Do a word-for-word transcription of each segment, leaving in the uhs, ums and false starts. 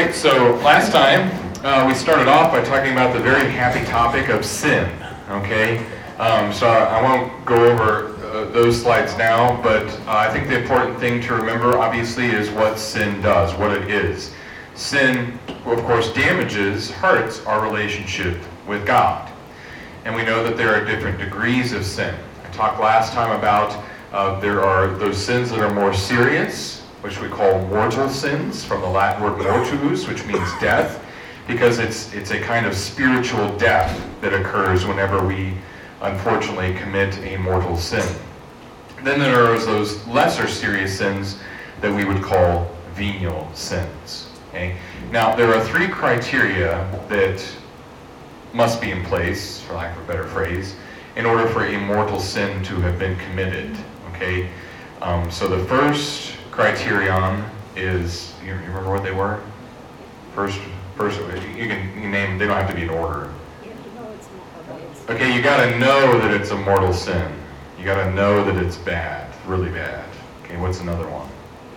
right, so last time uh, we started off by talking about the very happy topic of sin, okay? Um, so I won't go over uh, those slides now, but uh, I think the important thing to remember, obviously, is what sin does, what it is. Sin, of course, damages, hurts our relationship with God. And we know that there are different degrees of sin. I talked last time about uh, there are those sins that are more serious, which we call mortal sins, from the Latin word mortuus, which means death, because it's it's a kind of spiritual death that occurs whenever we, unfortunately, commit a mortal sin. Then there are those lesser serious sins that we would call venial sins. Okay? Now, there are three criteria that must be in place, for lack of a better phrase, in order for a mortal sin to have been committed. Okay? Um, so the first criterion is, you remember what they were? First, first you can, you can name, they don't have to be in order. Okay, you gotta know that it's a mortal sin. You gotta know that it's bad, really bad. Okay, what's another one?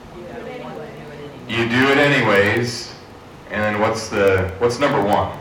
You do it anyways, and then what's the, what's number one?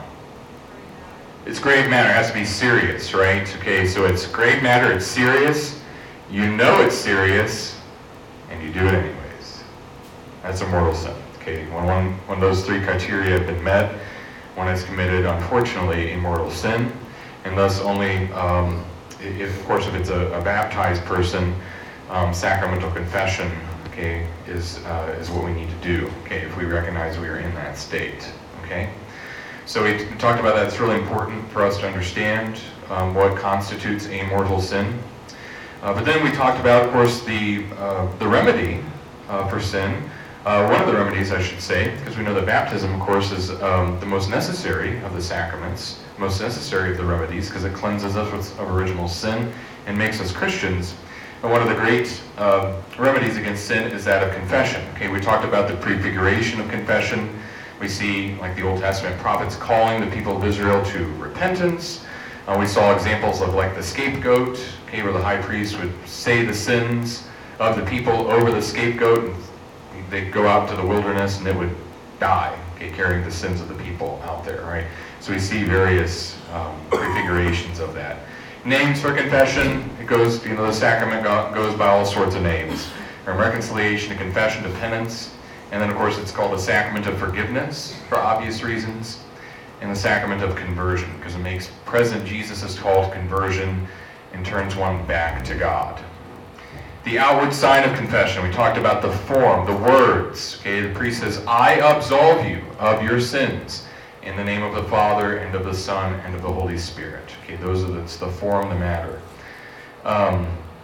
It's grave matter, it has to be serious, right? Okay, so it's grave matter, it's serious, you know it's serious, and you do it anyways. That's a mortal sin. Okay, when one when those three criteria have been met, one has committed, unfortunately, a mortal sin, and thus only, um, if, of course, if it's a, a baptized person, um, sacramental confession, okay, is uh, is what we need to do. Okay, if we recognize we are in that state. Okay, so we talked about that. It's really important for us to understand um, what constitutes a mortal sin. Uh, but then we talked about, of course, the uh, the remedy uh, for sin. Uh, one of the remedies, I should say, because we know that baptism, of course, is um, the most necessary of the sacraments, most necessary of the remedies, because it cleanses us of original sin and makes us Christians. And one of the great uh, remedies against sin is that of confession. Okay, we talked about the prefiguration of confession. We see, like the Old Testament prophets, calling the people of Israel to repentance. Uh, we saw examples of like the scapegoat, okay, where the high priest would say the sins of the people over the scapegoat, and they'd go out to the wilderness and they would die, okay, carrying the sins of the people out there, right? So we see various um, prefigurations of that. Names for confession, it goes, you know, the sacrament go, goes by all sorts of names. From reconciliation to confession to penance, and then of course it's called the sacrament of forgiveness for obvious reasons, and the sacrament of conversion, because it makes present Jesus' call to conversion and turns one back to God. The outward sign of confession, we talked about the form, the words. Okay, the priest says, I absolve you of your sins in the name of the Father and of the Son and of the Holy Spirit. Okay, those are the, it's the form, the matter. Um,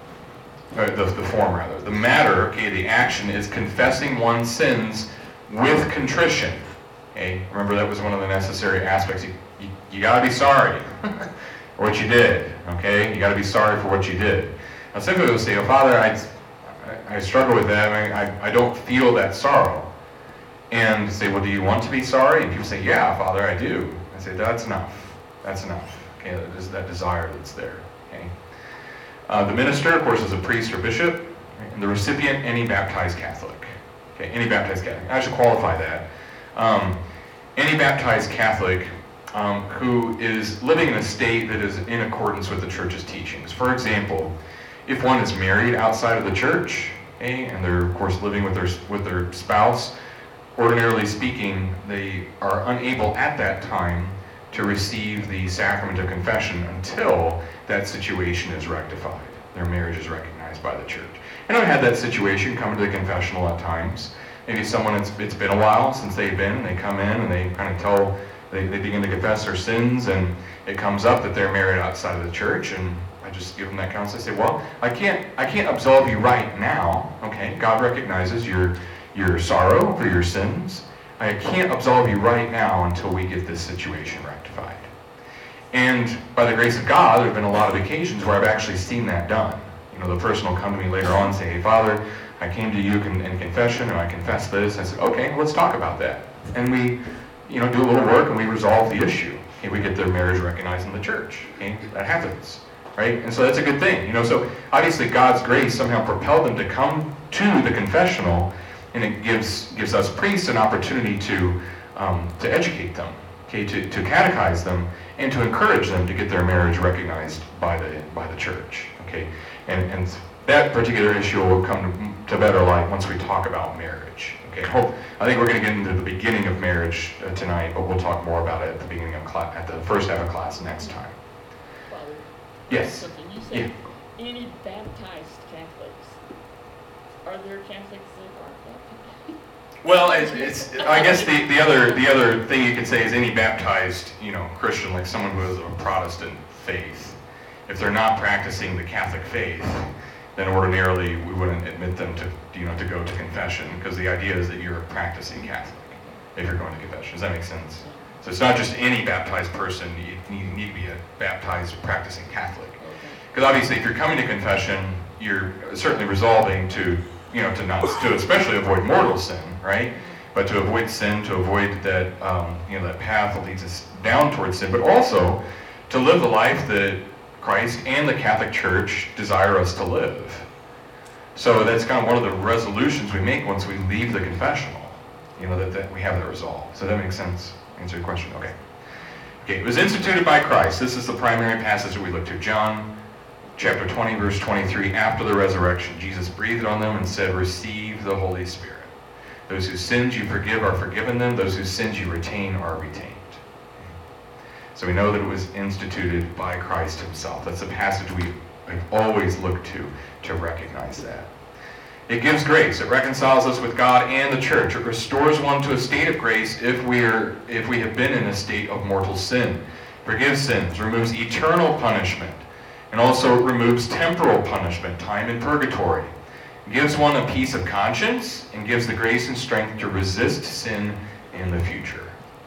or the, the form, rather. The matter, okay, the action is confessing one's sins with contrition. Okay, remember that was one of the necessary aspects. You, you, you got to be sorry for what you did. Okay, you got to be sorry for what you did. Now, some people will say, oh, Father, I, I struggle with that. I, mean, I, I don't feel that sorrow. And say, well, do you want to be sorry? And people say, yeah, Father, I do. I say, that's enough. That's enough. Okay, that is that desire that's there. Okay. Uh, the minister, of course, is a priest or bishop, and the recipient, any baptized Catholic. Okay, any baptized Catholic. I should qualify that. Um, any baptized Catholic um, who is living in a state that is in accordance with the Church's teachings. For example, if one is married outside of the church, okay, and they're, of course, living with their with their spouse, ordinarily speaking, they are unable at that time to receive the sacrament of confession until that situation is rectified. Their marriage is recognized by the church. And I've had that situation come to the confessional at times. Maybe someone, it's, it's been a while since they've been, and they come in and they kind of tell, they, they begin to confess their sins, and it comes up that they're married outside of the church, and I just give them that counsel. I say, well, I can't, I can't absolve you right now. Okay, God recognizes your, your sorrow for your sins. I can't absolve you right now until we get this situation rectified. And by the grace of God, there have been a lot of occasions where I've actually seen that done. You know, the person will come to me later on and say, hey, Father, I came to you in confession, and I confessed this. I said, okay, well, let's talk about that. And we, you know, do a little work, and we resolve the issue. Okay, we get their marriage recognized in the church. Okay, that happens. Right? And so that's a good thing. You know, so obviously God's grace somehow propelled them to come to the confessional, and it gives gives us priests an opportunity to um, to educate them, okay, to, to catechize them, and to encourage them to get their marriage recognized by the by the church, okay? And and that particular issue will come to, to better light once we talk about marriage, okay? I hope I think we're going to get into the beginning of marriage uh, tonight, but we'll talk more about it at the beginning of class, at the first half of class next time. Father, yes. Something you said. Yeah. Any baptized Catholics? Are there Catholics that aren't baptized? Well, it's, it's I guess the, the other the other thing you could say is any baptized, you know, Christian, like someone who is of a Protestant faith, if they're not practicing the Catholic faith, then ordinarily we wouldn't admit them to, you know, to go to confession, because the idea is that you're a practicing Catholic if you're going to confession. Does that make sense? So it's not just any baptized person. You need, need to be a baptized practicing Catholic. Because obviously, if you're coming to confession, you're certainly resolving to, you know, to not, to especially avoid mortal sin, right? But to avoid sin, to avoid that, um, you know, that path that leads us down towards sin, but also to live the life that Christ and the Catholic Church desire us to live. So that's kind of one of the resolutions we make once we leave the confessional, you know, that, that we have that resolve. So that makes sense? Answer your question? Okay. Okay, it was instituted by Christ. This is the primary passage that we look to. John chapter twenty, verse twenty-three. After the resurrection, Jesus breathed on them and said, "Receive the Holy Spirit. Those whose sins you forgive are forgiven them. Those whose sins you retain are retained." So we know that it was instituted by Christ himself. That's a passage we have always looked to to recognize that. It gives grace. It reconciles us with God and the church. It restores one to a state of grace if we're if we have been in a state of mortal sin. Forgives sins, removes eternal punishment, and also removes temporal punishment, time in purgatory. It gives one a peace of conscience and gives the grace and strength to resist sin in the future.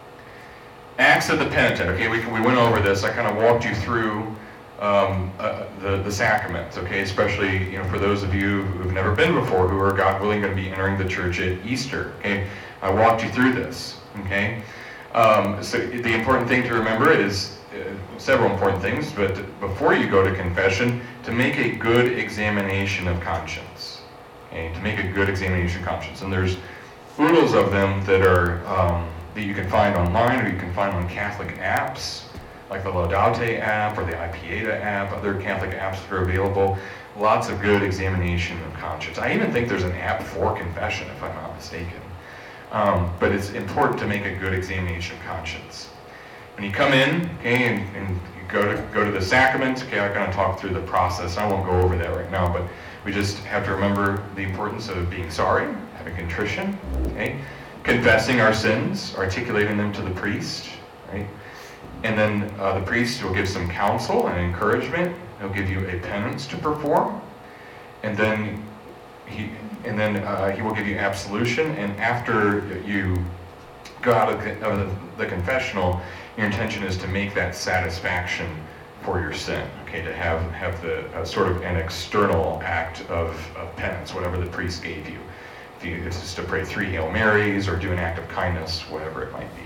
Acts of the Penitent. Okay, we, we went over this. I kind of walked you through um, uh, the, the sacraments, okay, especially, you know, for those of you who have never been before, who are, God willing, going to be entering the church at Easter, okay? I walked you through this, okay? Um, so the important thing to remember is uh, several important things, but before you go to confession, to make a good examination of conscience, okay? To make a good examination of conscience. And there's oodles of them that are... Um, that you can find online, or you can find on Catholic apps, like the Laudate app or the I Pieta app, other Catholic apps that are available. Lots of good examination of conscience. I even think there's an app for confession, if I'm not mistaken. Um, but it's important to make a good examination of conscience. When you come in, okay, and, and you go to go to the sacraments, okay, I'm going to talk through the process. I won't go over that right now, but we just have to remember the importance of being sorry, having contrition, okay? Confessing our sins, articulating them to the priest, right? And then uh, the priest will give some counsel and encouragement. He'll give you a penance to perform, and then he and then uh, he will give you absolution. And after you go out of the, of the confessional, your intention is to make that satisfaction for your sin. Okay, to have have the uh, sort of an external act of, of penance, whatever the priest gave you. If you, it's just to pray three Hail Marys or do an act of kindness, whatever it might be.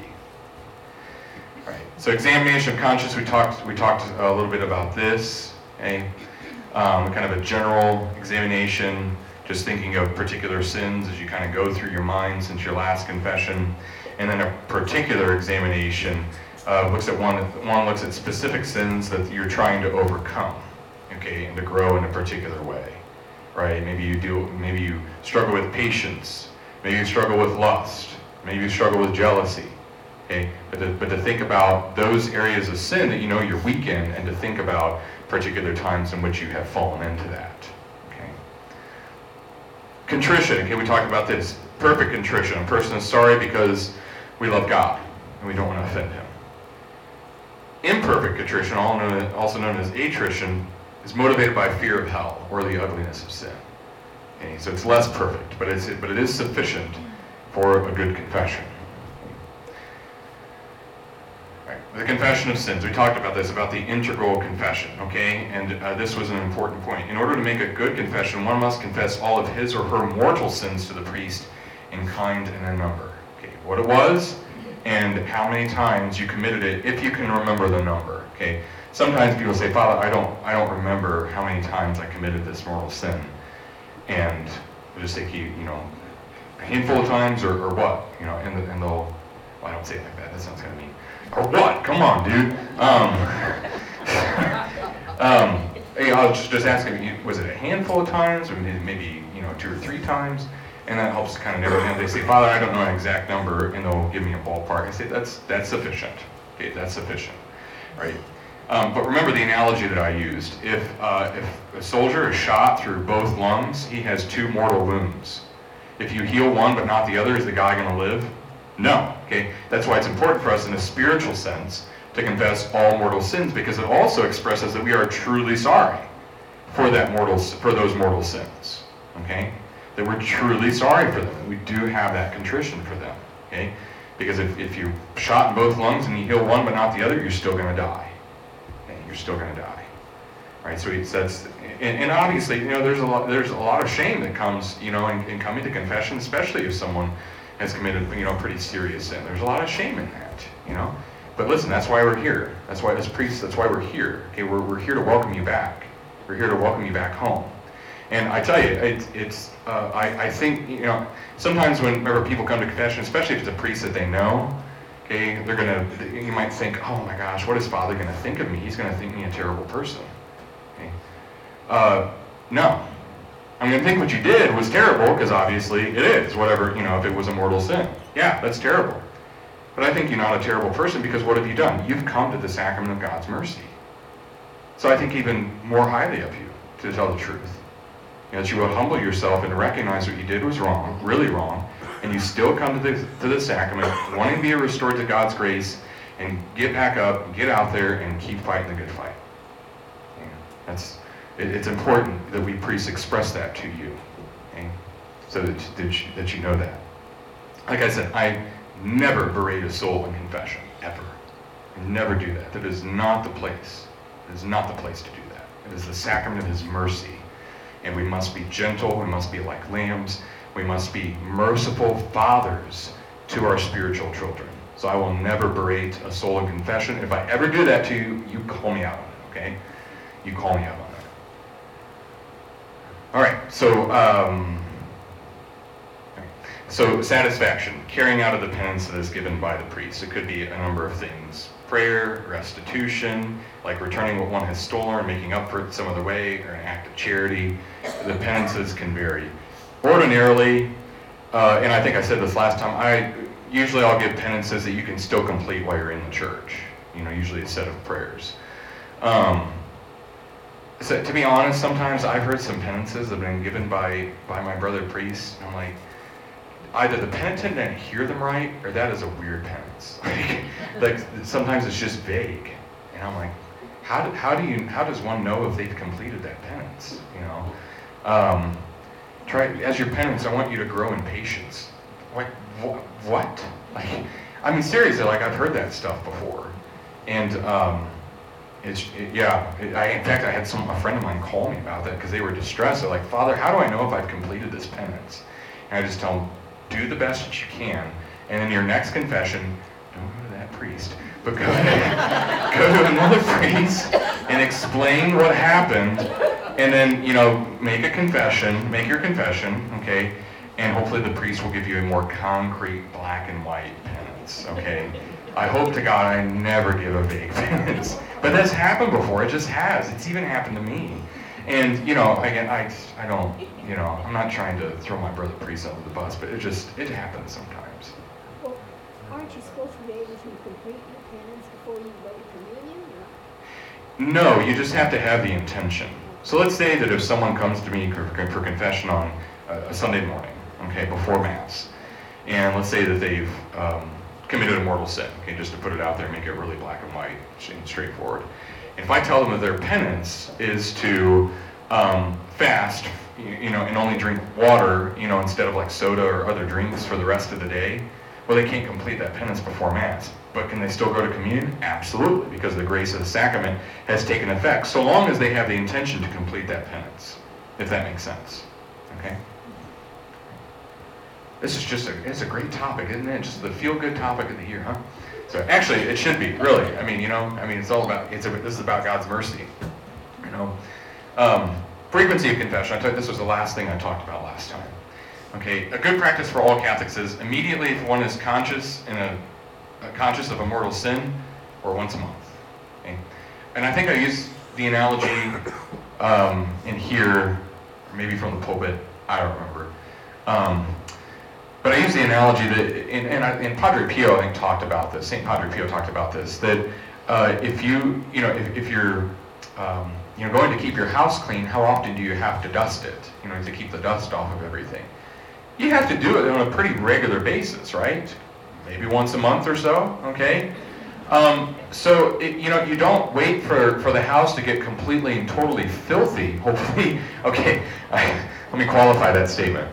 Right. So examination of conscience, we talked we talked a little bit about this. Okay? Um, kind of a general examination, just thinking of particular sins as you kind of go through your mind since your last confession, and then a particular examination uh, looks at one. One looks at specific sins that you're trying to overcome, okay, and to grow in a particular way. Right? Maybe you do. Maybe you struggle with patience. Maybe you struggle with lust. Maybe you struggle with jealousy. Okay? But to, but to think about those areas of sin that you know you're weak in, and to think about particular times in which you have fallen into that. Okay? Contrition. Okay, we talked about this. Perfect contrition. A person is sorry because we love God and we don't want to offend Him. Imperfect contrition, also known as attrition, is motivated by fear of hell or the ugliness of sin. Okay, so it's less perfect, but it's but it is sufficient for a good confession. Right. The confession of sins. We talked about this, about the integral confession. Okay, and uh, this was an important point. In order to make a good confession, one must confess all of his or her mortal sins to the priest in kind and in number. Okay, what it was, and how many times you committed it, if you can remember the number. Okay. Sometimes people say, Father, I don't I don't remember how many times I committed this mortal sin. And we'll just say, you, you know, a handful of times or, or what? You know, and, and they'll Well, I don't say it like that. That sounds kind of mean. Or what? Come on, dude. Um, um, hey, I was just, just asking, was it a handful of times, or maybe, you know, two or three times? And that helps kind of narrow it down. They say, Father, I don't know an exact number, and they'll give me a ballpark. I say, that's that's sufficient. Okay, that's sufficient, right? Um, but remember the analogy that I used. If uh, if a soldier is shot through both lungs, he has two mortal wounds. If you heal one but not the other, is the guy going to live? No. Okay, that's why it's important for us in a spiritual sense to confess all mortal sins, because it also expresses that we are truly sorry for that mortal for those mortal sins. Okay. That we're truly sorry for them. We do have that contrition for them, okay? Because if, if you're shot in both lungs and you heal one but not the other, you're still going to die. Okay? You're still going to die, right? So he says, and, and obviously, you know, there's a lot, there's a lot of shame that comes, you know, in, in coming to confession, especially if someone has committed, you know, pretty serious sin. There's a lot of shame in that, you know. But listen, that's why we're here. That's why as priests, that's why we're here. Okay, we're we're here to welcome you back. We're here to welcome you back home. And I tell you, it, it's, uh, I, I think, you know, sometimes whenever people come to confession, especially if it's a priest that they know, okay, they're going to, you might think, oh my gosh, what is Father going to think of me? He's going to think me a terrible person. Okay. Uh, no. I'm going to think what you did was terrible, because obviously it is, whatever, you know, if it was a mortal sin. Yeah, that's terrible. But I think you're not a terrible person, because what have you done? You've come to the sacrament of God's mercy. So I think even more highly of you, to tell the truth. That you will humble yourself and recognize what you did was wrong, really wrong, and you still come to the to the sacrament, wanting to be restored to God's grace, and get back up, get out there, and keep fighting the good fight. Okay? That's it, it's important that we priests express that to you, okay? So that that you, that you know that. Like I said, I never berate a soul in confession, ever. I never do that. That is not the place. It is not the place to do that. It is the sacrament of His mercy. And we must be gentle, we must be like lambs, we must be merciful fathers to our spiritual children. So I will never berate a soul in confession. If I ever do that to you, you call me out on it, okay? You call me out on it. All right, so, um, so satisfaction, carrying out of the penance that is given by the priest. It could be a number of things. Prayer, restitution, like returning what one has stolen, making up for it some other way, or an act of charity. The penances can vary. Ordinarily, uh, and I think I said this last time, I usually I'll give penances that you can still complete while you're in the church. You know, usually a set of prayers. Um, so to be honest, sometimes I've heard some penances that have been given by, by my brother priests, and I'm like, either the penitent didn't hear them right, or that is a weird penance. Like, like sometimes it's just vague, and I'm like, how do, how do you how does one know if they've completed that penance? You know, um, try as your penance. I want you to grow in patience. Like wh- what? Like, I mean seriously, like I've heard that stuff before, and um, it's it, yeah. It, I in fact I had some a friend of mine call me about that because they were distressed. They're like, Father, how do I know if I've completed this penance? And I just tell them, do the best that you can, and in your next confession, don't go to that priest, but go to, go to another priest and explain what happened, and then, you know, make a confession, make your confession, okay, and hopefully the priest will give you a more concrete black and white penance, okay? I hope to God I never give a vague penance, but that's happened before, it just has, it's even happened to me. And, you know, again, I, I don't, you know, I'm not trying to throw my brother priest under the bus, but it just, it happens sometimes. Well, aren't you supposed to be able to complete your penance before you go to communion? Or? No, you just have to have the intention. So let's say that if someone comes to me for, for confession on a, a Sunday morning, okay, before Mass, and let's say that they've um, committed a mortal sin, okay, just to put it out there, make it really black and white and straightforward. If I tell them that their penance is to um, fast, you know, and only drink water, you know, instead of like soda or other drinks for the rest of the day, well, they can't complete that penance before Mass. But can they still go to communion? Absolutely, because the grace of the sacrament has taken effect, so long as they have the intention to complete that penance, if that makes sense. Okay? This is just a, it's a great topic, isn't it? Just the feel-good topic of the year, huh? So actually, it should be, really. I mean, you know, I mean, it's all about, it's a, this is about God's mercy, you know. Um, frequency of confession. I told you this was the last thing I talked about last time. Okay, a good practice for all Catholics is immediately if one is conscious in a uh, conscious of a mortal sin, or once a month. Okay? And I think I used the analogy um, in here, or maybe from the pulpit, I don't remember. Um, but I use the analogy that, and, and, I, and Padre Pio, I think, talked about this, Saint Padre Pio talked about this, that uh, if you, you know, if, if you're, um, you know, going to keep your house clean, how often do you have to dust it, you know, to keep the dust off of everything? You have to do it on a pretty regular basis, right? Maybe once a month or so, okay? Um, so, it, you know, you don't wait for, for the house to get completely and totally filthy, hopefully. Okay, I, let me qualify that statement.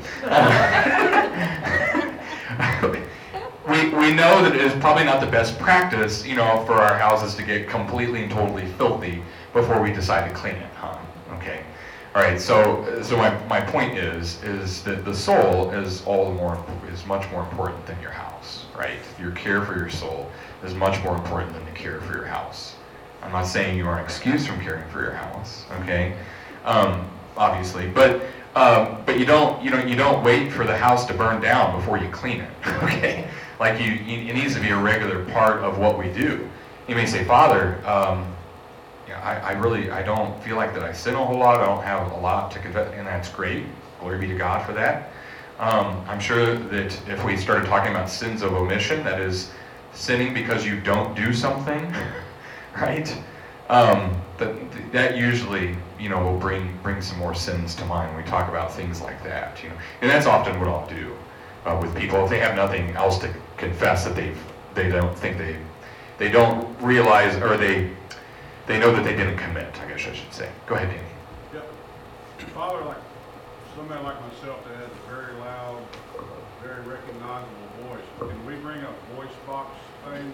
we, we know that it is probably not the best practice, you know, for our houses to get completely and totally filthy before we decide to clean it, huh? Okay. All right, so so my, my point is is that the soul is all the more is much more important than your house, right? Your care for your soul is much more important than the care for your house. I'm not saying you are an excuse from caring for your house, okay? Um, obviously, but um, but you don't you don't you don't wait for the house to burn down before you clean it, okay? Like you, you it needs to be a regular part of what we do. You may say, Father. Um, Yeah, I, I really, I don't feel like that I sin a whole lot. I don't have a lot to confess, and that's great. Glory be to God for that. Um, I'm sure that if we started talking about sins of omission, that is sinning because you don't do something, right? Um, that that usually, you know, will bring bring some more sins to mind when we talk about things like that, you know. And that's often what I'll do uh, with people if they have nothing else to confess that they they don't think they they don't realize or they. They know that they didn't commit, I guess I should say. Go ahead, Danny. Yep. Father, like somebody like myself that has a very loud, very recognizable voice, can we bring a voice box thing?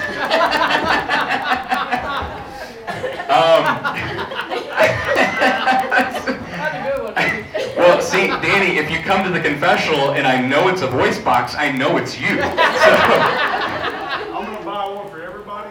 um, well, see, Danny, if you come to the confessional and I know it's a voice box, I know it's you. So. I'm going to buy one for everybody.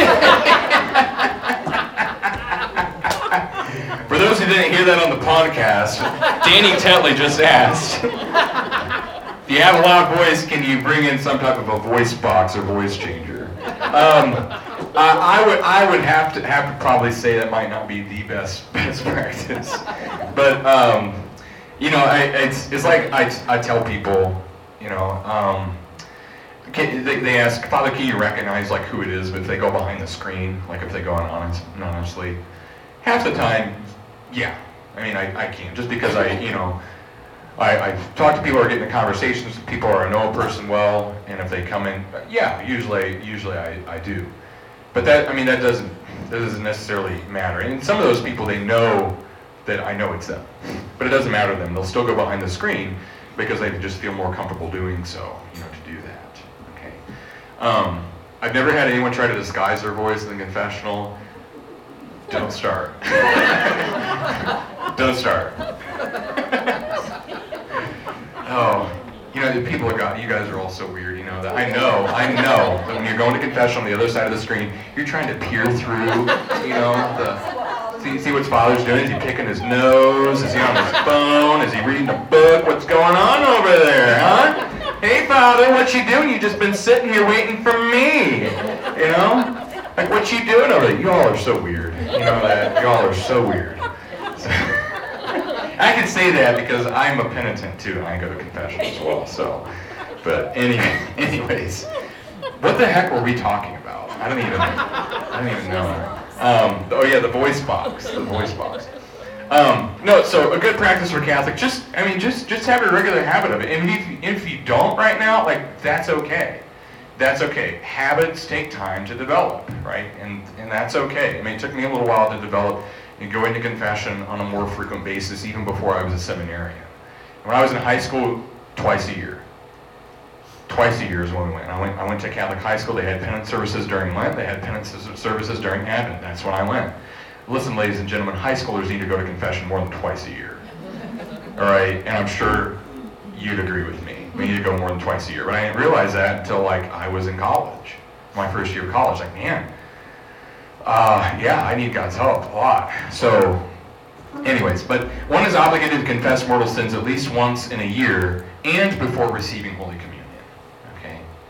For those who didn't hear that on the podcast, Danny Tetley just asked, if you have a loud voice, can you bring in some type of a voice box or voice changer? Um, I, I would I would have to have to probably say that might not be the best best practice, but um, you know, I, it's it's like I, I tell people, you know, um, can, they, they ask, Father, can you recognize like who it is? But if they go behind the screen, like if they go on honest, anonymously, half the time. Yeah, I mean, I, I can, just because I, you know, I, I talk to people who are getting in conversations with people who I know a person well, and if they come in, yeah, usually, usually I, I do. But that, I mean, that doesn't, that doesn't necessarily matter. And some of those people, they know that I know it's them, but it doesn't matter to them. They'll still go behind the screen because they just feel more comfortable doing so, you know, to do that, okay? Um, I've never had anyone try to disguise their voice in the confessional. Don't start. Don't start. Oh, you know, the people are got, you guys are all so weird, you know, that I know, I know that when you're going to confession on the other side of the screen, you're trying to peer through, you know, the, see, see what Father's doing? Is he picking his nose? Is he on his phone? Is he reading a book? What's going on over there, huh? Hey, Father, what you doing? You just been sitting here waiting for me, you know? Like, what you doing over there? Y'all are so weird. You know that? Y'all are so weird. So, I can say that because I'm a penitent too, and I go to confession as well. So, but any, anyways, what the heck were we talking about? I don't even, I don't even know. Um, oh yeah, the voice box, the voice box. Um, no, so a good practice for Catholic, just, I mean, just, just have a regular habit of it. And if, if you don't right now, like, that's okay. That's okay. Habits take time to develop, right? And and that's okay. I mean, it took me a little while to develop and go into confession on a more frequent basis, even before I was a seminarian. When I was in high school, twice a year. Twice a year is when we went. I went I went to Catholic high school. They had penance services during Lent. They had penance services during Advent. That's when I went. Listen, ladies and gentlemen, high schoolers need to go to confession more than twice a year. All right? And I'm sure you'd agree with me. We need to go more than twice a year. But I didn't realize that until like I was in college. My first year of college. Like, man, uh, yeah, I need God's help a lot. So, anyways, but one is obligated to confess mortal sins at least once in a year and before receiving Holy Communion. Okay?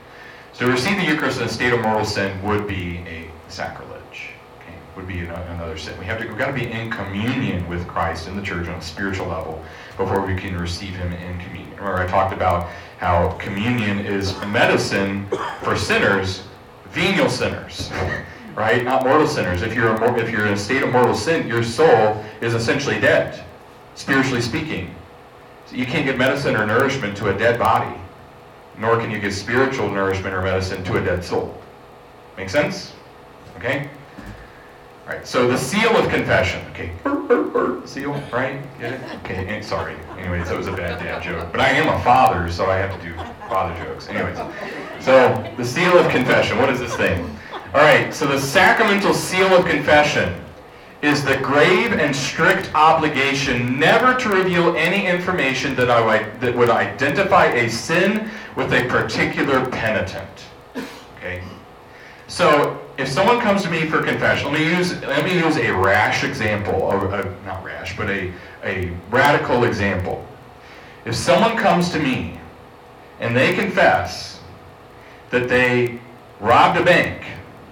So to receive the Eucharist in a state of mortal sin would be a sacrilege. Okay, would be another sin. We have to, we've got to be in communion with Christ in the church on a spiritual level before we can receive him in communion. Remember, I talked about how communion is medicine for sinners, venial sinners, right? Not mortal sinners. If you're a, if you're in a state of mortal sin, your soul is essentially dead, spiritually speaking. So you can't give medicine or nourishment to a dead body, nor can you give spiritual nourishment or medicine to a dead soul. Make sense? Okay? All right, so the seal of confession. Okay, seal, right? Get it? Okay, and, sorry. Anyways, that was a bad dad joke. But I am a father, so I have to do father jokes. Anyways, so the seal of confession. What is this thing? All right, so the sacramental seal of confession is the grave and strict obligation never to reveal any information that, I, that would identify a sin with a particular penitent. Okay? So, if someone comes to me for confession, let me use, let me use a rash example, or a, not rash, but a, a radical example. If someone comes to me and they confess that they robbed a bank,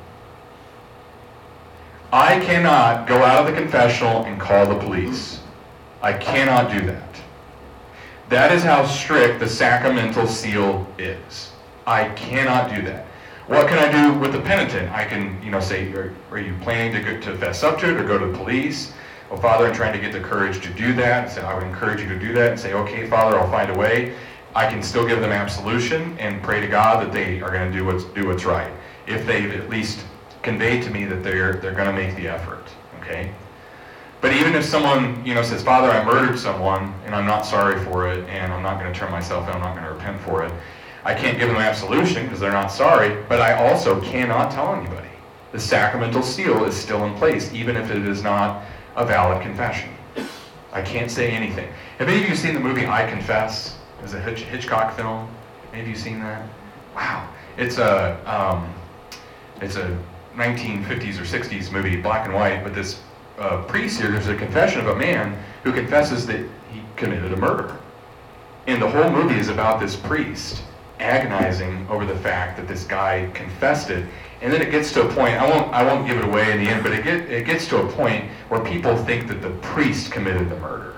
I cannot go out of the confessional and call the police. I cannot do that. That is how strict the sacramental seal is. I cannot do that. What can I do with the penitent? I can, you know, say, are, are you planning to, go, to fess up to it or go to the police? Well, Father, I'm trying to get the courage to do that. And say, I would encourage you to do that and say, okay, Father, I'll find a way. I can still give them absolution and pray to God that they are going to do what's, do what's right. If they've at least conveyed to me that they're, they're going to make the effort, okay? But even if someone, you know, says, Father, I murdered someone and I'm not sorry for it and I'm not going to turn myself in, I'm not going to repent for it, I can't give them absolution because they're not sorry, but I also cannot tell anybody. The sacramental seal is still in place, even if it is not a valid confession. I can't say anything. Have any of you seen the movie I Confess? It's a Hitch- Hitchcock film. Any of you seen that? Wow. It's a, um, it's a nineteen fifties or sixties movie, black and white, but this uh, priest here gives a confession of a man who confesses that he committed a murder. And the whole movie is about this priest agonizing over the fact that this guy confessed it, and then it gets to a point, I won't I won't give it away in the end, but it get it gets to a point where people think that the priest committed the murder.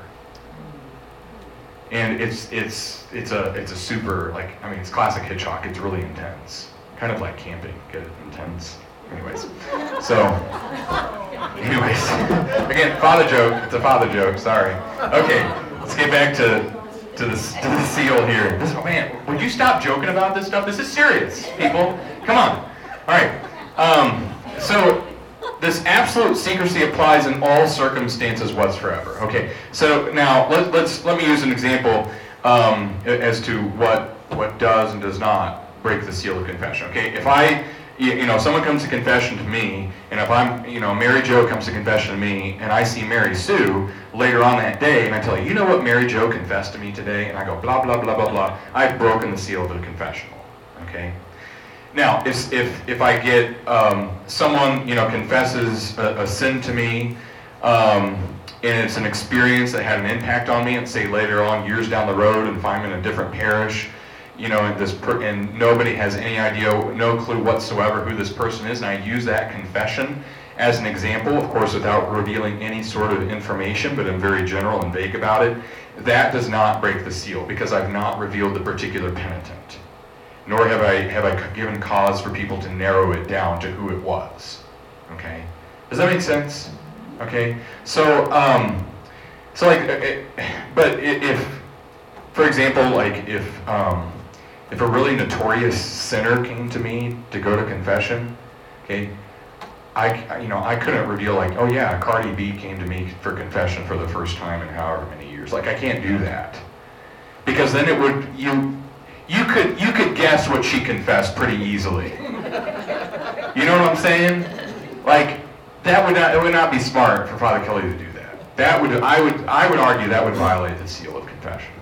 And it's it's it's a it's a super, like, I mean, it's classic Hitchcock. It's really intense, kind of like camping. Get it? Intense. Anyways, so anyways, again, father joke. It's a father joke. Sorry. Okay, let's get back to. To the, to the seal here. This, oh man, would you stop joking about this stuff? This is serious, people. Come on. All right. Um, so this absolute secrecy applies in all circumstances whatsoever. Okay. So now let, let's let me use an example um, as to what what does and does not break the seal of confession. Okay. If I you know, someone comes to confession to me, and if I'm, you know, Mary Jo comes to confession to me, and I see Mary Sue later on that day, and I tell you, you know what Mary Jo confessed to me today? And I go, blah, blah, blah, blah, blah. I've broken the seal of the confessional, okay? Now, if if, if I get um, someone, you know, confesses a, a sin to me, um, and it's an experience that had an impact on me, and say later on, years down the road, and if I'm in a different parish, you know, and this per- and nobody has any idea, no clue whatsoever who this person is, and I use that confession as an example, of course, without revealing any sort of information, but I'm very general and vague about it, that does not break the seal, because I've not revealed the particular penitent, nor have I have I given cause for people to narrow it down to who it was. Okay, does that make sense? Okay, so um, so like, it, but if, for example, like if um, if a really notorious sinner came to me to go to confession, okay, I, you know, I couldn't reveal like, oh yeah, Cardi B came to me for confession for the first time in however many years. Like, I can't do that, because then it would you you could you could guess what she confessed pretty easily. You know what I'm saying? Like, that would not it would not be smart for Father Kelly to do that. That would I would I would argue that would violate the seal of confession.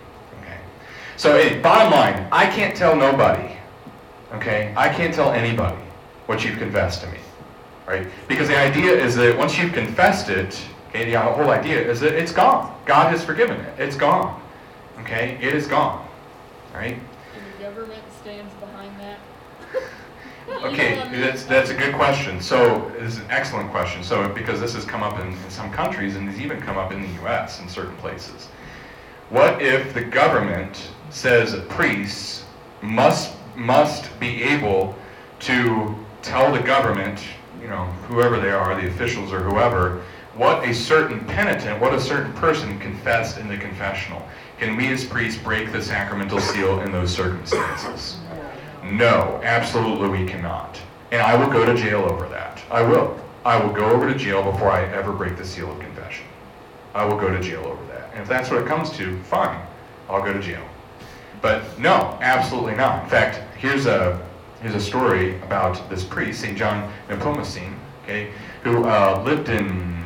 So, hey, bottom line, I can't tell nobody, okay? I can't tell anybody what you've confessed to me, right? Because the idea is that once you've confessed it, okay, the whole idea is that it's gone. God has forgiven it. It's gone, okay? It is gone, right? And the government stands behind that? Okay, that's, that's a good question. So, it's an excellent question. So, because this has come up in, in some countries, and it's even come up in the U S in certain places. What if the government says that priests must, must be able to tell the government, you know, whoever they are, the officials or whoever, what a certain penitent, what a certain person confessed in the confessional? Can we as priests break the sacramental seal in those circumstances? No, absolutely we cannot. And I will go to jail over that. I will. I will go over to jail before I ever break the seal of confession. I will go to jail over that. And if that's what it comes to, fine. I'll go to jail. But no, absolutely not. In fact, here's a here's a story about this priest, Saint John Nepomucene, okay, who uh, lived in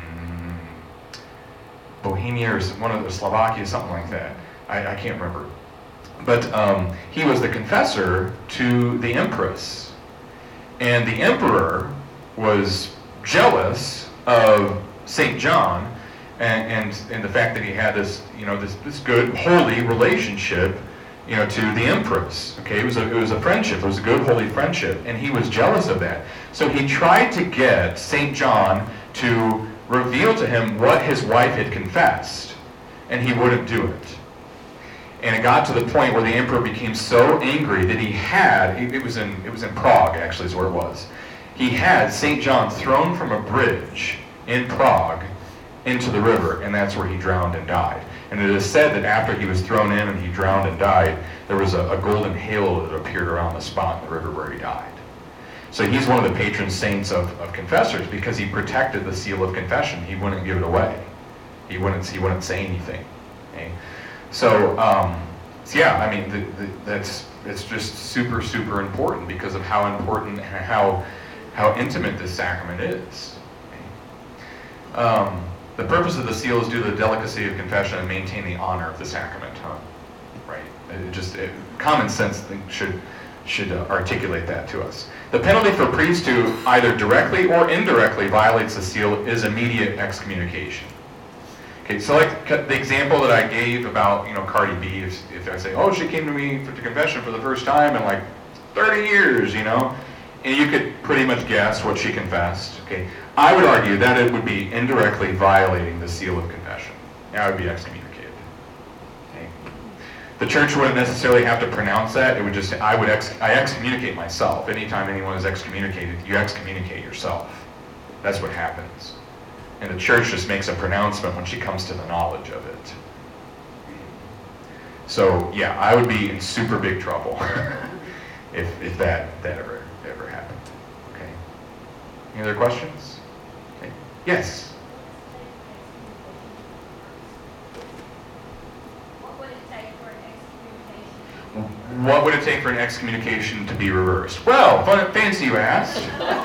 Bohemia or one of the Slovakia, something like that. I, I can't remember. But um, he was the confessor to the empress. And the emperor was jealous of Saint John and, and, and the fact that he had this, you know, this, this good, holy relationship, you know, to the empress. Okay, it was, a, it was a friendship. It was a good, holy friendship. And he was jealous of that. So he tried to get Saint John to reveal to him what his wife had confessed. And he wouldn't do it. And it got to the point where the emperor became so angry that he had, it was in, it was in Prague actually is where it was, he had Saint John thrown from a bridge in Prague into the river, and that's where he drowned and died. And it is said that after he was thrown in and he drowned and died, there was a, a golden halo that appeared around the spot in the river where he died. So he's one of the patron saints of, of confessors because he protected the seal of confession. He wouldn't give it away. He wouldn't, he wouldn't say anything. Okay? So, um, so, yeah, I mean, the, the, that's it's just super, super important because of how important and how how intimate this sacrament is. Okay? Um, the purpose of the seal is due to the delicacy of confession and maintain the honor of the sacrament. Huh? Right? It just it, common sense thing should should uh, articulate that to us. The penalty for priests who either directly or indirectly violates the seal is immediate excommunication. Okay, so like the example that I gave about, you know, Cardi B, if, if I say, oh, she came to me for to confession for the first time in like thirty years, you know, and you could pretty much guess what she confessed, okay, I would argue that it would be indirectly violating the seal of confession. And I would be excommunicated. Okay. The church wouldn't necessarily have to pronounce that. It would just, I would ex, I excommunicate myself. Anytime anyone is excommunicated, you excommunicate yourself. That's what happens. And the church just makes a pronouncement when she comes to the knowledge of it. So yeah, I would be in super big trouble if if that that ever ever happened. Okay. Any other questions? Okay. Yes. What would it take for an excommunication? What would it take for an excommunication to be reversed? Well, fun, fancy you asked.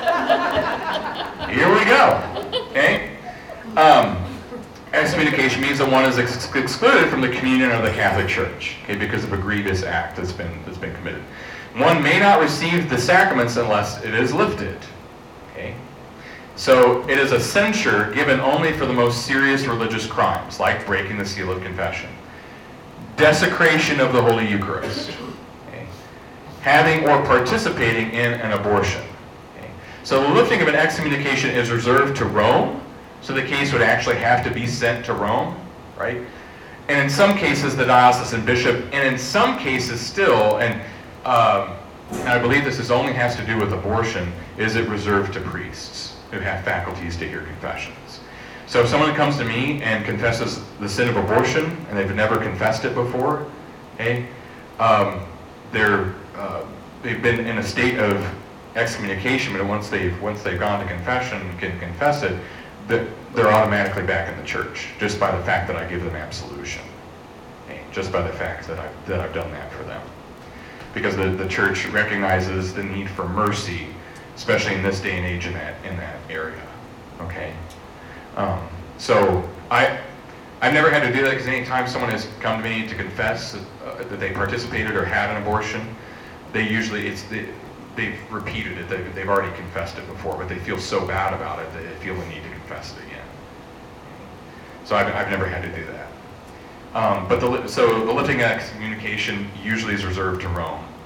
Here we go. Okay. Um, excommunication means that one is ex excluded from the communion of the Catholic Church, okay, because of a grievous act that's been that's been committed. One may not receive the sacraments unless it is lifted. Okay, so it is a censure given only for the most serious religious crimes, like breaking the seal of confession, desecration of the Holy Eucharist, okay, having or participating in an abortion. Okay. So the lifting of an excommunication is reserved to Rome. So the case would actually have to be sent to Rome, right? And in some cases, the diocesan bishop, and in some cases still, and, um, and I believe this is only has to do with abortion, is it reserved to priests who have faculties to hear confessions. So if someone comes to me and confesses the sin of abortion, and they've never confessed it before, okay, um, they're, uh, they've been in a state of excommunication, but once they've, once they've gone to confession and can confess it, that they're automatically back in the church just by the fact that I give them absolution, okay? Just by the fact that I've, that I've done that for them. Because the, the church recognizes the need for mercy, especially in this day and age in that, in that area, okay? Um, so I, I've never had to do that because anytime someone has come to me to confess that, uh, that they participated or had an abortion, they usually, it's the, they've repeated it, they've, they've already confessed it before, but they feel so bad about it that they feel the need to confess it again. So I've, I've never had to do that. Um, but the, so the lifting of excommunication usually is reserved to Rome.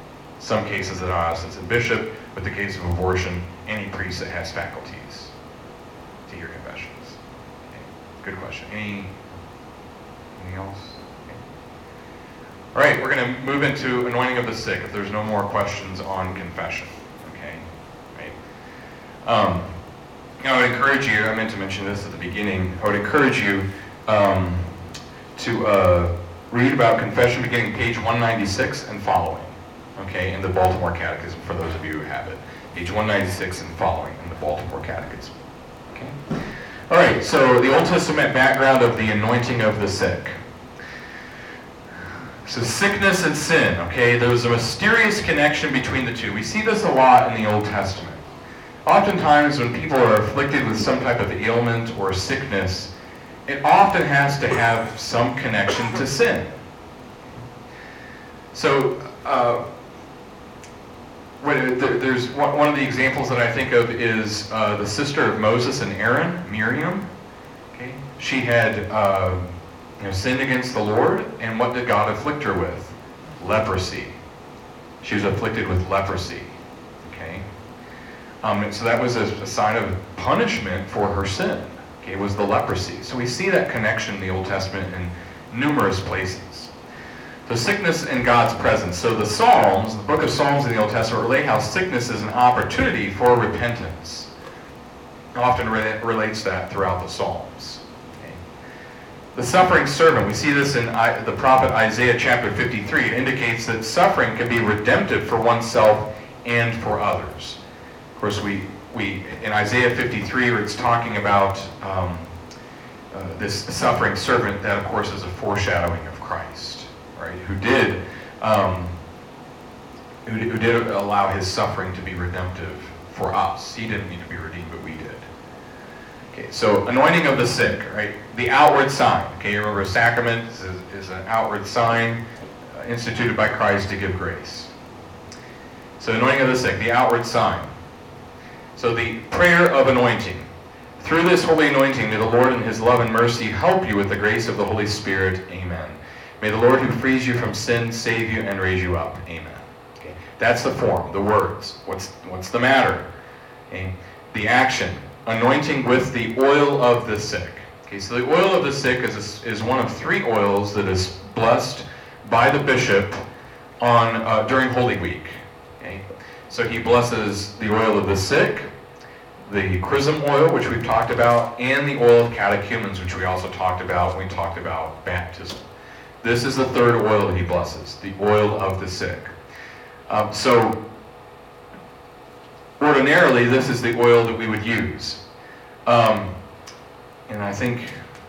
Some cases a diocesan bishop. With the case of abortion, any priest that has faculties to hear confessions. Okay. Good question. Any, anything else? Okay. All right, we're going to move into anointing of the sick if there's no more questions on confession. Okay. Right. Um, you know, I would encourage you, I meant to mention this at the beginning, I would encourage you um, to uh, read about confession beginning page one ninety-six and following. Okay, in the Baltimore Catechism, for those of you who have it. Page one ninety-six and following in the Baltimore Catechism. Okay. All right, so the Old Testament background of the anointing of the sick. So sickness and sin, okay, there's a mysterious connection between the two. We see this a lot in the Old Testament. Oftentimes when people are afflicted with some type of ailment or sickness, it often has to have some connection to sin. So, uh, there's one of the examples that I think of is uh, the sister of Moses and Aaron, Miriam. Okay, she had uh, you know, sinned against the Lord, and what did God afflict her with? Leprosy. She was afflicted with leprosy. Okay, um, and so that was a, a sign of punishment for her sin. Okay, it was the leprosy. So we see that connection in the Old Testament in numerous places. So sickness in God's presence. So the Psalms, the book of Psalms in the Old Testament, relate how sickness is an opportunity for repentance. It often re- relates that throughout the Psalms. Okay. The suffering servant, we see this in I, the prophet Isaiah chapter fifty-three. It indicates that suffering can be redemptive for oneself and for others. Of course, we, we in Isaiah fifty-three, where it's talking about um, uh, this suffering servant, that of course is a foreshadowing of Christ. Right, who did um, who, who did allow his suffering to be redemptive for us. He didn't need to be redeemed, but we did. Okay, so anointing of the sick, right? The outward sign. Okay, remember a sacrament is, is an outward sign uh, instituted by Christ to give grace. So anointing of the sick, the outward sign. So the prayer of anointing. Through this holy anointing, may the Lord in his love and mercy help you with the grace of the Holy Spirit. Amen. May the Lord who frees you from sin save you and raise you up. Amen. Okay. That's the form, the words. What's what's the matter? Okay. The action, anointing with the oil of the sick. Okay. So the oil of the sick is a, is one of three oils that is blessed by the bishop on uh, during Holy Week. Okay. So he blesses the oil of the sick, the chrism oil, which we've talked about, and the oil of catechumens, which we also talked about when we talked about baptism. This is the third oil that he blesses, the oil of the sick. Um, so, ordinarily, this is the oil that we would use. Um, and I think,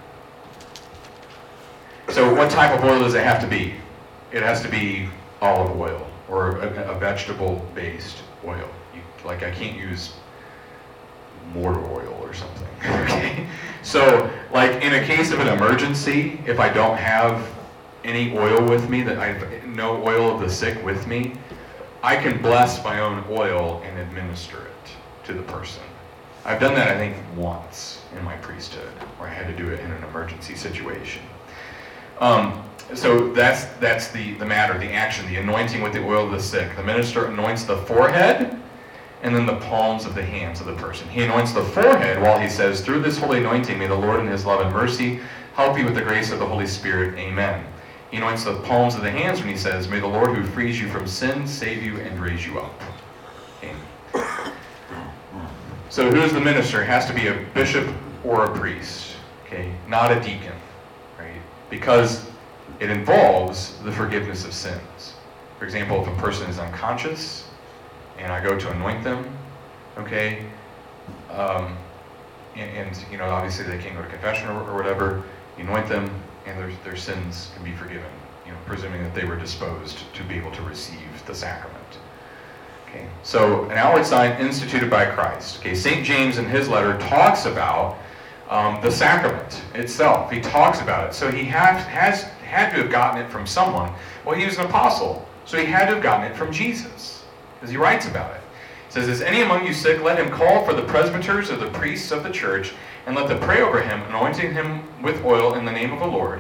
so what type of oil does it have to be? It has to be olive oil or a, a vegetable-based oil. You, like I can't use mortar oil or something. Okay. So, like in a case of an emergency, if I don't have any oil with me, that I have no oil of the sick with me, I can bless my own oil and administer it to the person. I've done that, I think, once in my priesthood, where I had to do it in an emergency situation. Um, so that's that's the, the matter, the action, the anointing with the oil of the sick. The minister anoints the forehead and then the palms of the hands of the person. He anoints the forehead while he says, through this holy anointing, may the Lord in his love and mercy help you with the grace of the Holy Spirit. Amen. He anoints the palms of the hands when he says, may the Lord who frees you from sin save you and raise you up. Amen. So who is the minister? It has to be a bishop or a priest, okay, not a deacon, right? Because it involves the forgiveness of sins. For example, if a person is unconscious and I go to anoint them, okay, um, and, and you know, obviously they can't go to confession or, or whatever, you anoint them and their, their sins can be forgiven, you know, presuming that they were disposed to be able to receive the sacrament. Okay, so an outward sign instituted by Christ. Okay, Saint James in his letter talks about um, the sacrament itself. He talks about it. So he has, has had to have gotten it from someone. Well, he was an apostle, so he had to have gotten it from Jesus, because he writes about it. He says, is any among you sick? Let him call for the presbyters or the priests of the church, and let them pray over him, anointing him with oil in the name of the Lord.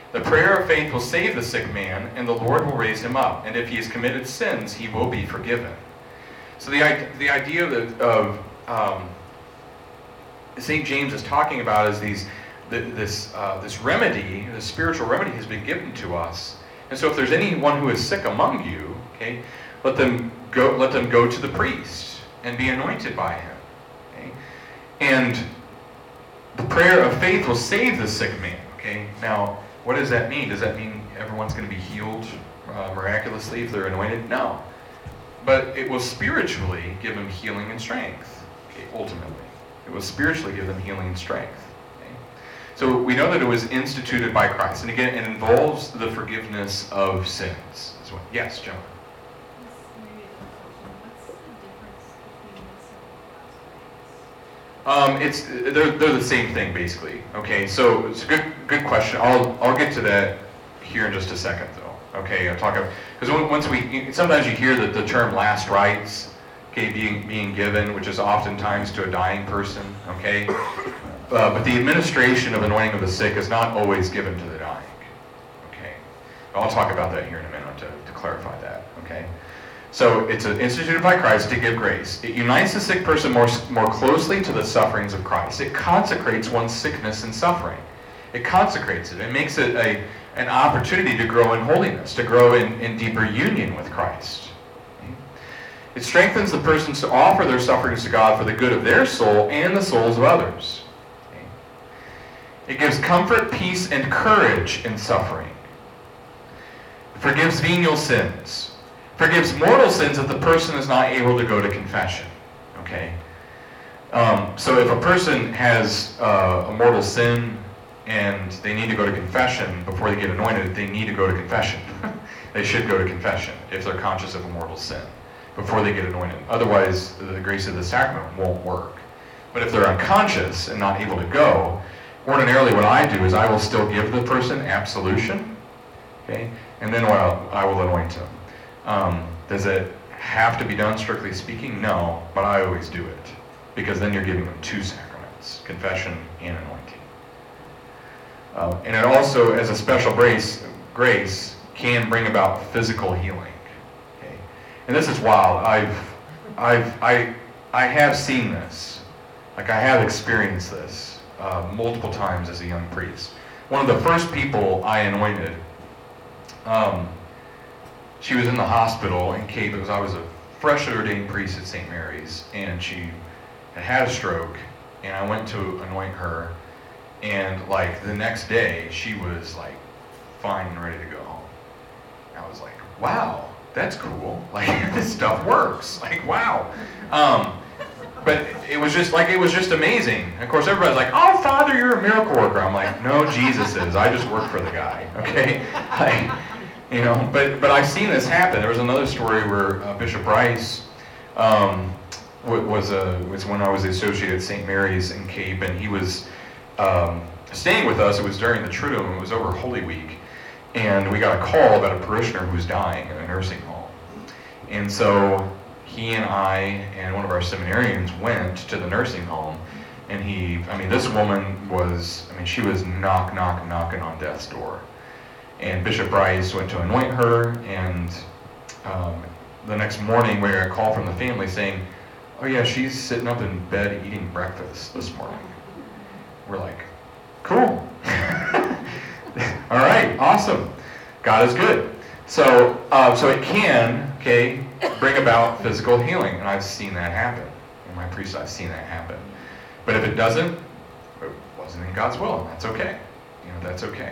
The prayer of faith will save the sick man, and the Lord will raise him up. And if he has committed sins, he will be forgiven. So the, the idea of, of um, Saint James is talking about is these, this, uh, this remedy, this spiritual remedy has been given to us. And so if there's anyone who is sick among you, okay, let them go, let them go to the priest and be anointed by him. Okay? And the prayer of faith will save the sick man. Okay? Now, what does that mean? Does that mean everyone's going to be healed uh, miraculously if they're anointed? No. But it will spiritually give them healing and strength, okay, ultimately. It will spiritually give them healing and strength. Okay? So we know that it was instituted by Christ. And again, it involves the forgiveness of sins. As well. Yes, John? Um, it's they're they're the same thing basically. Okay, so it's a good good question. I'll I'll get to that here in just a second though. Okay, I'll talk because once we sometimes you hear that the term last rites, okay, being being given, which is oftentimes to a dying person. Okay, uh, but the administration of anointing of the sick is not always given to the dying. Okay, I'll talk about that here in a minute to to clarify that. Okay. So it's instituted by Christ to give grace. It unites the sick person more, more closely to the sufferings of Christ. It consecrates one's sickness and suffering. It consecrates it. It makes it a, an opportunity to grow in holiness, to grow in, in deeper union with Christ. It strengthens the persons to offer their sufferings to God for the good of their soul and the souls of others. It gives comfort, peace, and courage in suffering. It forgives venial sins. Forgives mortal sins if the person is not able to go to confession. Okay? Um, so if a person has uh, a mortal sin and they need to go to confession before they get anointed, they need to go to confession. They should go to confession if they're conscious of a mortal sin before they get anointed. Otherwise, the grace of the sacrament won't work. But if they're unconscious and not able to go, ordinarily what I do is I will still give the person absolution, okay, and then I'll, I will anoint them. Um, does it have to be done, strictly speaking? No, but I always do it, because then you're giving them two sacraments, confession and anointing. Uh, and it also, as a special grace, grace can bring about physical healing. Okay? And this is wild. I've, I've, I, I have seen this. Like I have experienced this uh, multiple times as a young priest. One of the first people I anointed, um, she was in the hospital in Cape. It was, I was a fresh ordained priest at Saint Mary's, and she had had a stroke, and I went to anoint her, and like the next day, she was like fine and ready to go home. I was like, wow, that's cool. Like this stuff works. Like wow. Um, but it was just like it was just amazing. And of course, everybody's like, "Oh, Father, you're a miracle worker." I'm like, "No, Jesus is. I just work for the guy." Okay. Like, you know, but but I've seen this happen. There was another story where uh, Bishop Rice um, was a was when I was the associate at Saint Mary's in Cape, and he was um, staying with us. It was during the Triduum. It was over Holy Week, and we got a call about a parishioner who was dying in a nursing home. And so he and I and one of our seminarians went to the nursing home, and he, I mean, this woman was, I mean, she was knock, knock, knocking on death's door. And Bishop Rice went to anoint her, and um, the next morning we got a call from the family saying, "Oh yeah, she's sitting up in bed eating breakfast this morning." We're like, cool. All right, awesome. God is good. So, uh, so it can, okay, bring about physical healing, and I've seen that happen. In my priesthood, I've seen that happen. But if it doesn't, it wasn't in God's will, and that's okay. You know, that's okay.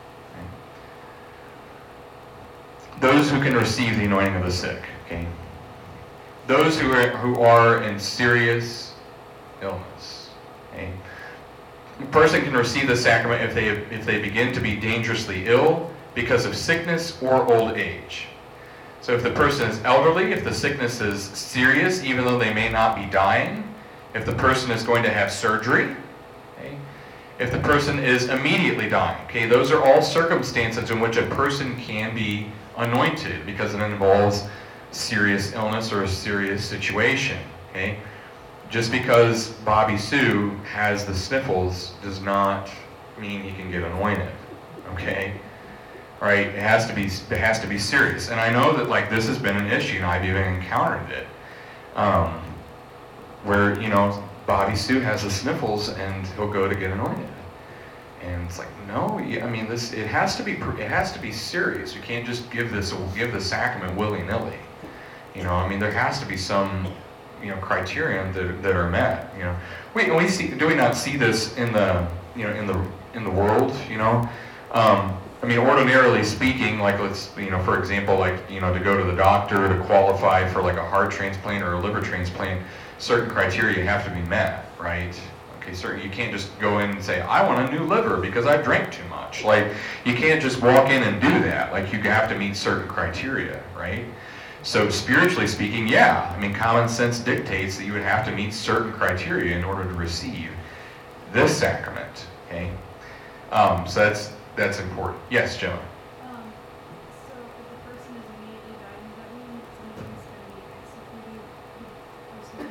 Those who can receive the anointing of the sick, okay? Those who are, who are in serious illness, okay? A person can receive the sacrament if they, if they begin to be dangerously ill because of sickness or old age. So if the person is elderly, if the sickness is serious, even though they may not be dying, if the person is going to have surgery, okay? If the person is immediately dying, okay? Those are all circumstances in which a person can be anointed because it involves serious illness or a serious situation, okay? Just because Bobby Sue has the sniffles does not mean he can get anointed, okay? Right? It has to be it has to be serious. And I know that like this has been an issue, and I've even encountered it, um, where you know Bobby Sue has the sniffles, and he'll go to get anointed, and it's like, no, I mean this. It has to be it has to be serious. You can't just give this give the sacrament willy nilly. You know, I mean there has to be some you know criterion that that are met. You know, we we see do we not see this in the you know in the in the world? You know. Um, I mean, ordinarily speaking, like let's, you know, for example, like, you know, to go to the doctor to qualify for like a heart transplant or a liver transplant, certain criteria have to be met, right? Okay, certain, you can't just go in and say, I want a new liver because I drank too much. Like, you can't just walk in and do that. Like, you have to meet certain criteria, right? So spiritually speaking, yeah, I mean, common sense dictates that you would have to meet certain criteria in order to receive this sacrament, okay? Um, so that's That's important. Yes, Gemma. Um, so if the person is immediately dying, does that mean someone's going to be executed who receives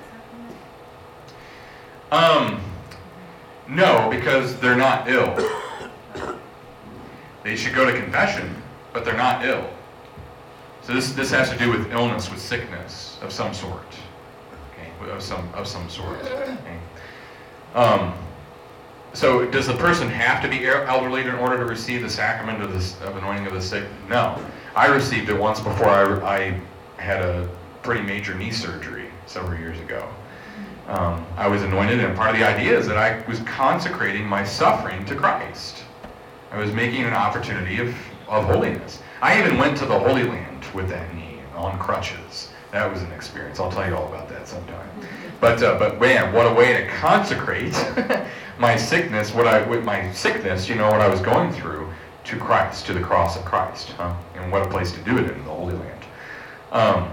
the sacrament? Um, no, because they're not ill. They should go to confession, but they're not ill. So this this has to do with illness, with sickness of some sort. Okay, of some of some sort. Okay. Um. So does the person have to be elderly in order to receive the sacrament of, this, of anointing of the sick? No. I received it once before I, I had a pretty major knee surgery several years ago. Um, I was anointed, and part of the idea is that I was consecrating my suffering to Christ. I was making an opportunity of, of holiness. I even went to the Holy Land with that knee on crutches. That was an experience. I'll tell you all about that sometime. But uh, but man, what a way to consecrate my sickness, what I with my sickness, you know, what I was going through, to Christ, to the cross of Christ, huh? And what a place to do it in, the Holy Land. Um,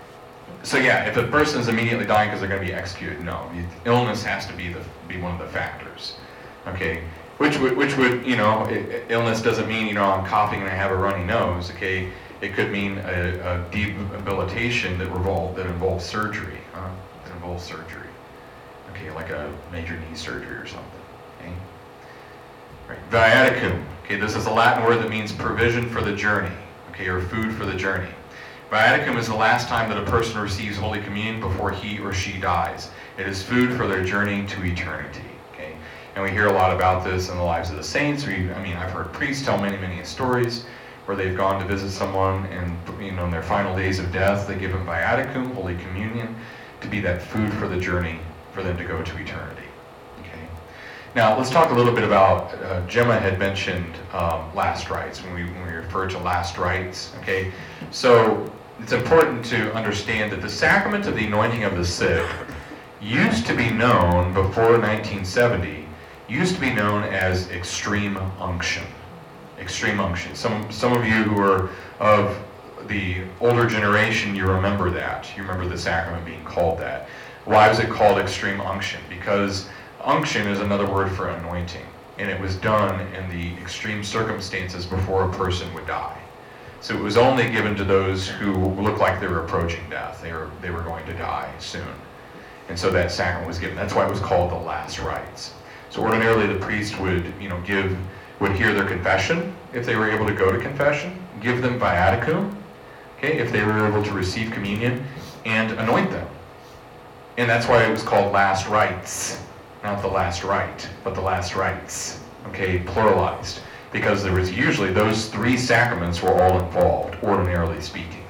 so yeah, if a person is immediately dying because they're going to be executed, no, the illness has to be the be one of the factors. Okay, which would which would you know, it, illness doesn't mean you know I'm coughing and I have a runny nose. Okay. It could mean a, a debilitation that revolve that involves surgery, huh? That involves surgery. Okay, like a major knee surgery or something. Okay. Right. Viaticum. Okay, this is a Latin word that means provision for the journey. Okay, or food for the journey. Viaticum is the last time that a person receives Holy Communion before he or she dies. It is food for their journey to eternity. Okay, and we hear a lot about this in the lives of the saints. We, I mean, I've heard priests tell many, many stories where they've gone to visit someone, and you know, in their final days of death, they give them viaticum, Holy Communion, to be that food for the journey for them to go to eternity. Okay. Now let's talk a little bit about. Uh, Gemma had mentioned um, last rites when we when we refer to last rites. Okay, so it's important to understand that the sacrament of the anointing of the sick used to be known before nineteen seventy. Used to be known as extreme unction. Extreme unction. Some some of you who are of the older generation, you remember that. You remember the sacrament being called that. Why was it called extreme unction? Because unction is another word for anointing, and it was done in the extreme circumstances before a person would die. So it was only given to those who looked like they were approaching death. They were they were going to die soon, and so that sacrament was given. That's why it was called the last rites. So ordinarily, the priest would you know give. would hear their confession, if they were able to go to confession, give them viaticum, okay, if they were able to receive communion, and anoint them. And that's why it was called last rites, not the last rite, but the last rites, okay, pluralized, because there was usually those three sacraments were all involved, ordinarily speaking.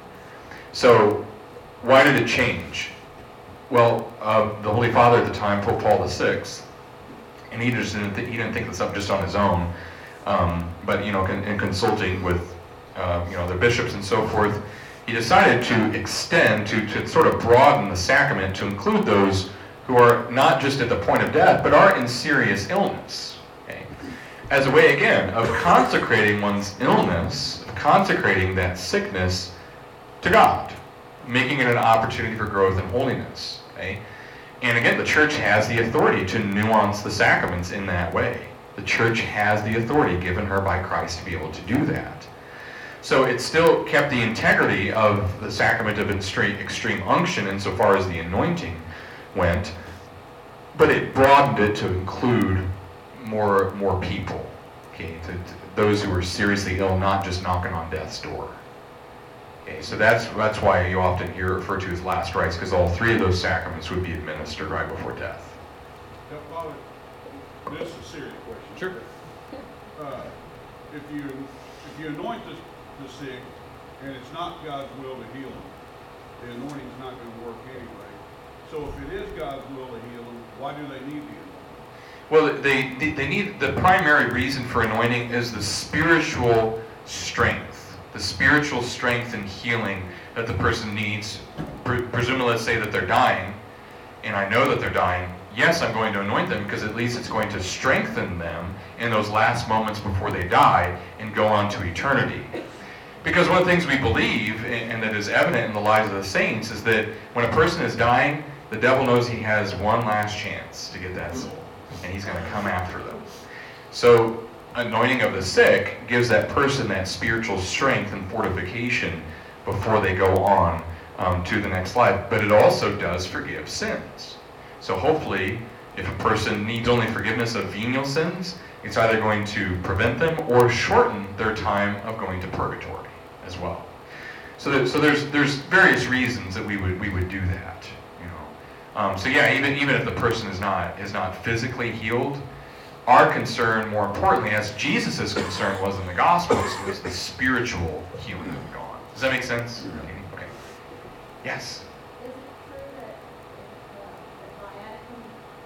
So why did it change? Well, uh, the Holy Father at the time, Pope Paul the Sixth, and he just didn't th- he didn't think this up just on his own, um, but you know, con- in consulting with uh, you know the bishops and so forth, he decided to extend to to sort of broaden the sacrament to include those who are not just at the point of death, but are in serious illness. Okay? As a way again of consecrating one's illness, of consecrating that sickness to God, making it an opportunity for growth and holiness. Okay? And again, the church has the authority to nuance the sacraments in that way. The church has the authority given her by Christ to be able to do that. So it still kept the integrity of the sacrament of extreme unction insofar as the anointing went, but it broadened it to include more more people. Okay, to, to, those who are seriously ill, not just knocking on death's door. Okay, so that's that's why you often hear it referred to as last rites, because all three of those sacraments would be administered right before death. Yeah, Father, this is a serious question. Sure. Uh, if you if you anoint the, the sick and it's not God's will to heal them, the anointing's not going to work anyway. So if it is God's will to heal them, why do they need the anointing? Well, they they need, the primary reason for anointing is the spiritual strength, the spiritual strength and healing that the person needs. Pre- presumably, let's say that they're dying, and I know that they're dying. Yes, I'm going to anoint them because at least it's going to strengthen them in those last moments before they die and go on to eternity. Because one of the things we believe, and that is evident in the lives of the saints, is that when a person is dying, the devil knows he has one last chance to get that soul, and he's going to come after them. So anointing of the sick gives that person that spiritual strength and fortification before they go on um, to the next life. But it also does forgive sins. So hopefully, if a person needs only forgiveness of venial sins, it's either going to prevent them or shorten their time of going to purgatory as well. So, that, so there's there's various reasons that we would we would do that. You know. Um, so yeah, even even if the person is not is not physically healed, our concern, more importantly, as Jesus' concern was in the Gospels, was the spiritual healing of God. Does that make sense? Okay. Yes. Is it true that if, uh, that viaticum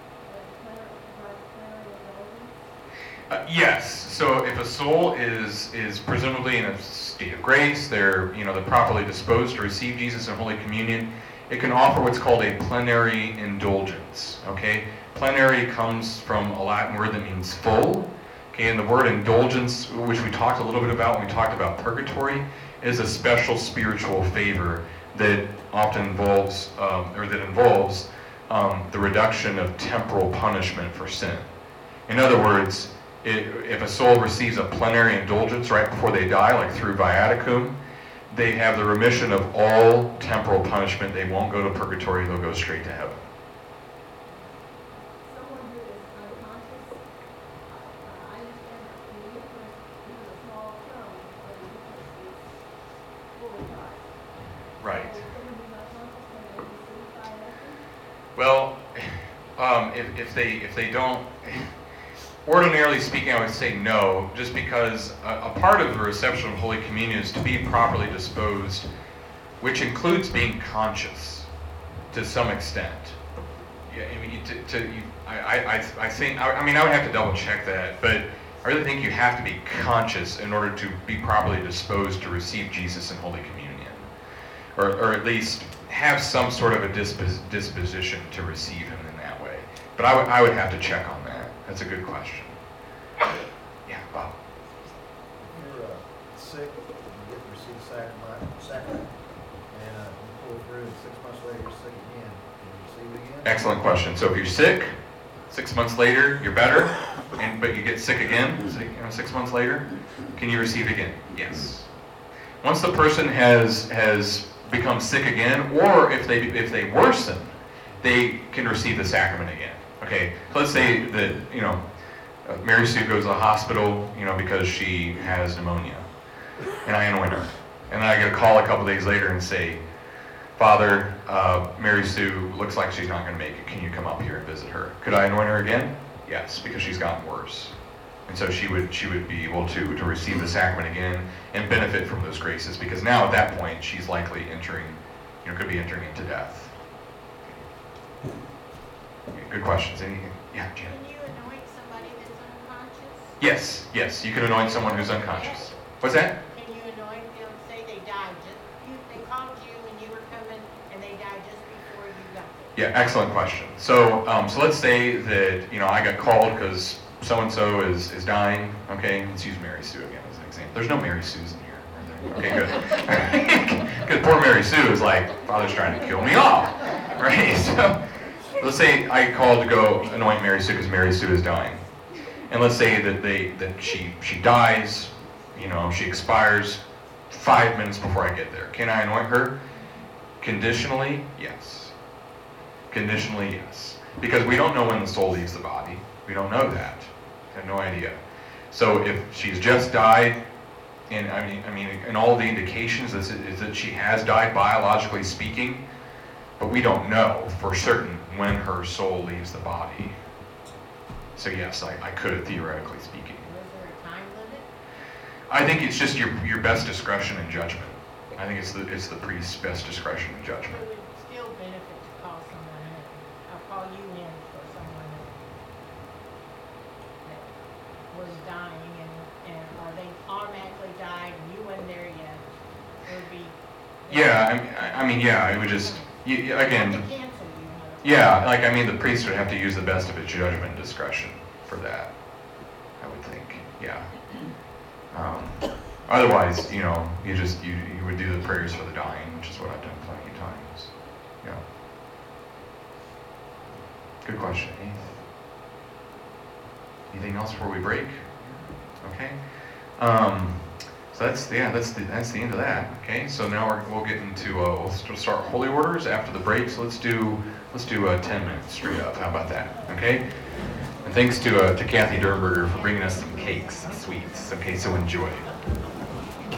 provides plenary indulgence? Uh, yes. So if a soul is is presumably in a state of grace, they're you know they're properly disposed to receive Jesus in Holy Communion, it can offer what's called a plenary indulgence. Okay, plenary comes from a Latin word that means full. Okay, and the word indulgence, which we talked a little bit about when we talked about purgatory, is a special spiritual favor that often involves um, or that involves um, the reduction of temporal punishment for sin. In other words, It, if a soul receives a plenary indulgence right before they die, like through viaticum, they have the remission of all temporal punishment. They won't go to purgatory, they'll go straight to heaven. Someone who is unconscious, uh, I understand that the Eucharist is a small throne, but the Eucharist is fully God. Right. So someone who's unconscious, can they receive viaticum? Well, um, if, if they if they don't, ordinarily speaking, I would say no, just because a, a part of the reception of Holy Communion is to be properly disposed, which includes being conscious to some extent. Yeah, I mean, to, to you, I, I, I think, I, I mean, I would have to double check that, but I really think you have to be conscious in order to be properly disposed to receive Jesus in Holy Communion, or, or at least have some sort of a dispos, disposition to receive Him in that way. But I would, I would have to check on that. That's a good question. Yeah, Bob. If you're uh, sick, you get to receive the sacrament, sacrament and uh, you pull through, and six months later you're sick again. Can you receive it again? Excellent question. So if you're sick, six months later you're better, and but you get sick again, so, you know, six months later, can you receive again? Yes. Once the person has has become sick again, or if they if they worsen, they can receive the sacrament again. Okay, so let's say that, you know, uh, Mary Sue goes to the hospital, you know, because she has pneumonia, and I anoint her. And then I get a call a couple days later and say, Father, uh, Mary Sue looks like she's not going to make it. Can you come up here and visit her? Could I anoint her again? Yes, because she's gotten worse. And so she would she would be able to, to receive the sacrament again and benefit from those graces, because now at that point she's likely entering, you know, could be entering into death. Good questions. Any, yeah, Jan? Can you anoint somebody that's unconscious? Yes, yes. You can anoint someone who's unconscious. What's that? Can you anoint them, say they died, just, you, they called you when you were coming and they died just before you got there? Yeah, excellent question. So, um, so let's say that, you know, I got called because so-and-so is, is dying. Okay, let's use Mary Sue again as an example. There's no Mary Sues in here, are there? Okay, good. Because poor Mary Sue is like, Father's trying to kill me off, right? So, let's say I called to go anoint Mary Sue because Mary Sue is dying. And let's say that they that she she dies, you know, she expires five minutes before I get there. Can I anoint her? Conditionally, yes. Conditionally, yes. Because we don't know when the soul leaves the body. We don't know that. I have no idea. So if she's just died, and I mean, I mean, and all the indications is, is that she has died biologically speaking, but we don't know for certain when her soul leaves the body. So yes, I, I could, theoretically speaking. Was there a time limit? I think it's just your your best discretion and judgment. I think it's the it's the priest's best discretion and judgment. It would still benefit to call someone in. I'll call you in for someone that that was dying, and, and, or they automatically died and you wasn't there yet. It would be. Yeah, I mean, I I mean, yeah, it would just, you, you- again, Have to cancel you. huh? yeah, like, I mean, the priest would have to use the best of his judgment and discretion for that, I would think, yeah. Um, otherwise, you know, you just, you, you would do the prayers for the dying, which is what I've done plenty of times, yeah. Good question. Anything else before we break? Okay. Um, so that's, yeah, that's the, that's the end of that, okay? So now we're, we'll get into, uh, we'll st- start holy orders after the break, so let's do, let's do uh, ten minutes straight up, how about that, okay? And thanks to, uh, to Kathy Dernberger for bringing us some cakes and sweets, okay, so enjoy.